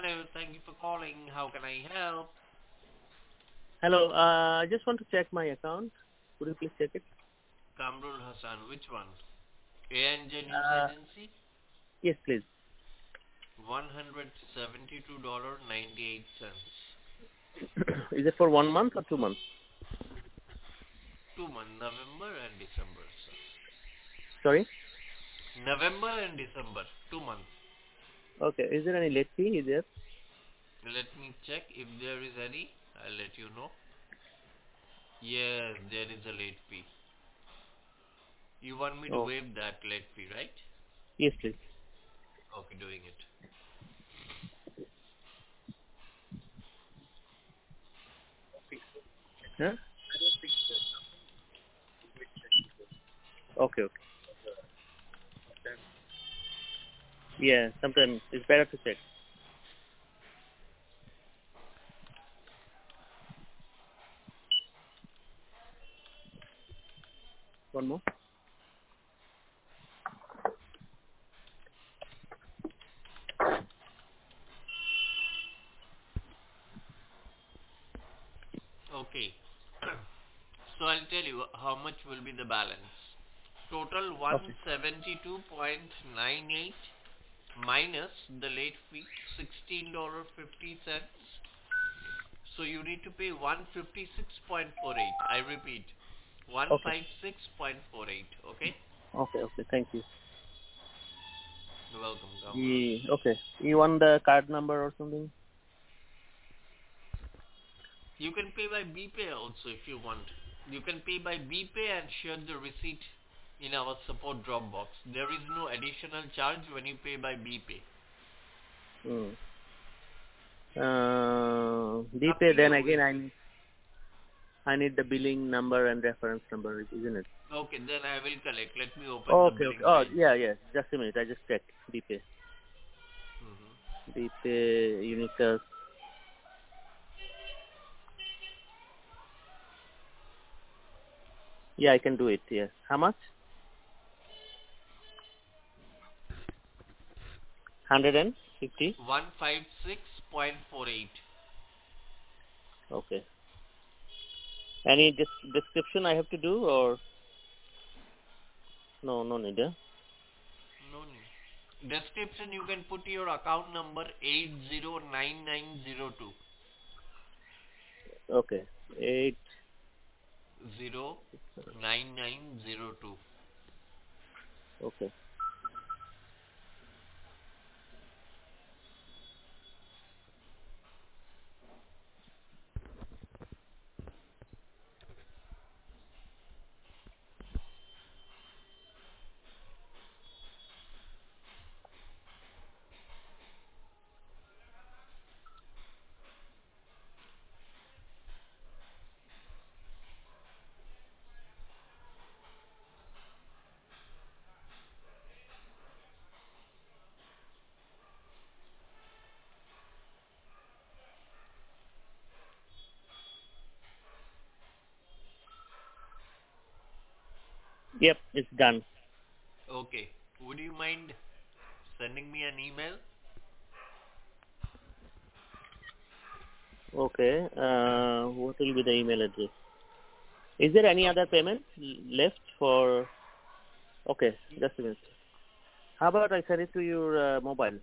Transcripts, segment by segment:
Hello, thank you for calling. How can I help? Hello. I just want to check my account. Could you please check it? Kamrul Hassan, which one? ANJ News Uh, Agency? yes, please. $172.98. Is it for 1 month or 2 months? 2 months, November and December, sir. Sorry. November and December, 2 months. Okay. Is there any late fee? Is there? Let me check if there is any. I'll let you know. Yes, there is a late fee. You want me to Oh, waive that late fee, right? yes, please. Okay, doing it. Huh? Okay. Okay. Yeah. Sometimes it's better to check. One more. Okay. So I'll tell you how much will be the balance. Total Okay. 172.98 minus the late fee $16.50. So you need to pay 156.48. I repeat, Okay. 156.48. Okay? Okay. Okay. Thank you. You're welcome, Kamrul. Okay. You want the card number or something? You can pay by BPay also if you want. You can pay by BPay and share the receipt in our support Dropbox. There is no additional charge when you pay by BPay. Hmm. Up to DPay. Then you. again, I need the billing number and reference number, isn't it? Okay, then I will collect. Let me open the Okay. Okay. billing Oh, page. yeah. Yeah. Just a minute. I just checked. DPay. hmm DPay. Unicast. Yeah, I can do it. Yes. How much? 150. 156.48. Okay. Any description I have to do or no? No need. No need. Description you can put your account number 809902. Okay. Eight. 09902. Okay. Yep, it's done. Okay. Would you mind sending me an email? Okay. What will be the email address? Is there any So other payment left for? Okay, just a minute. How about I send it to your mobile?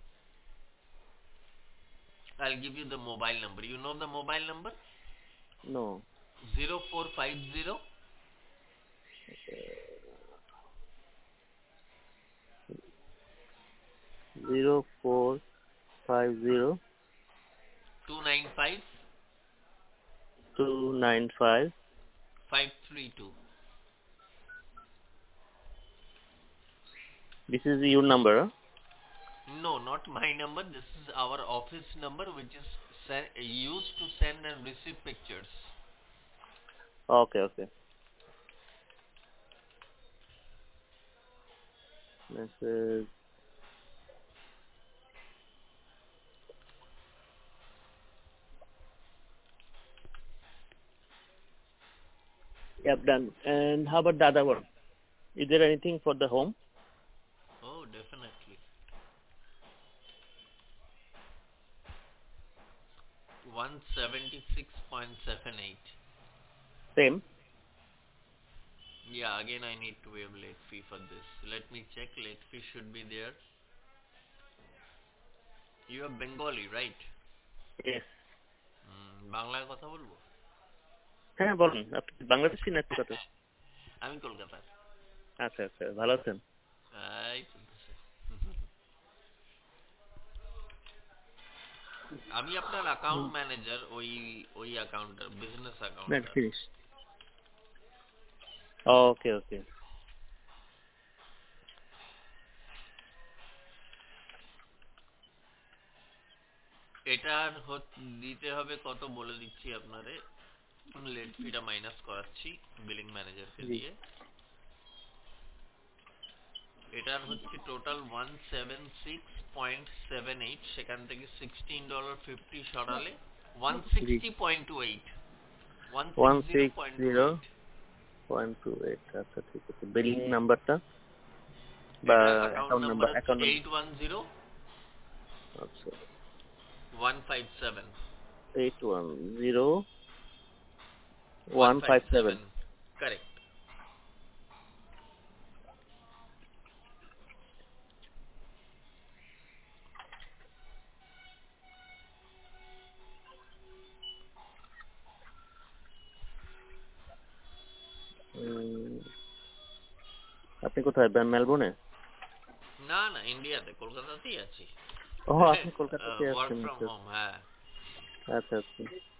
I'll give you the mobile number. You know the mobile number? No. 0450 0450 295 295. 532. This is your number. Huh? No, not my number. This is our office number, which is used to send and receive pictures. Okay. Okay. Message. Yep, done. And how about the other one? Is there anything for the home? Oh, definitely. 176.78. Same. Yeah, again I need to waive late fee for this. Let me check. Late fee should be there. You are Bengali, right? Yes. বাংলায় কথা বলবো? হ্যাঁ বলুন, আপনি বাংলাদেশি না কলকাতা? আমি কলকাতা। আচ্ছা আচ্ছা, ভালো আছেন? এই চলতেছে। আমি আপনার অ্যাকাউন্ট ম্যানেজার, ওই accounter, business Not accounter. finished. Okay, okay. এটার দিতে হবে কত বলে দিচ্ছি আপনারে। লেট ফিটা মাইনাস করাচ্ছি বিলিং ম্যানেজারকে জি। দিয়ে। এটার হচ্ছে টোটাল 176.78, সেখান থেকে $16.50 সরালে 160.28, 160.28। 160.28, আচ্ছা ঠিক আছে। বিলিং নাম্বারটা বা এটা অ্যাকাউন্ট অ্যাকাউন্ট নাম্বার নাম্বার? হচ্ছে অ্যাকাউন্ট নাম্বার 810157। আচ্ছা 810157। কারেক্ট। আপনি কোথায়? মেলবোর্নে? না না, ইন্ডিয়াতে, কলকাতাতেই আছি। ও আপনি কলকাতাতে ওয়ার্ক আছেন? ফ্রম আচ্ছা হোম, হ্যাঁ। আচ্ছা আচ্ছা।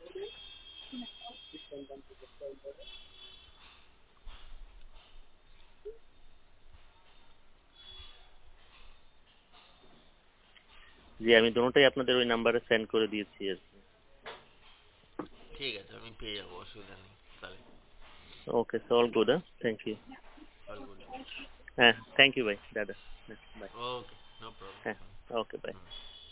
জি, আমি দুটোটাই আপনাদের ওই নাম্বারে সেন্ড করে দিয়েছি আর কি। ঠিক আছে, আমি পেয়ে যাবো, অসুবিধা নেই তাহলে। Okay, so all good. Thank you. All good. হ্যাঁ, থ্যাংক ইউ ভাই, দাদা। বাই। Okay, no problem. হ্যাঁ, ওকে, বাই।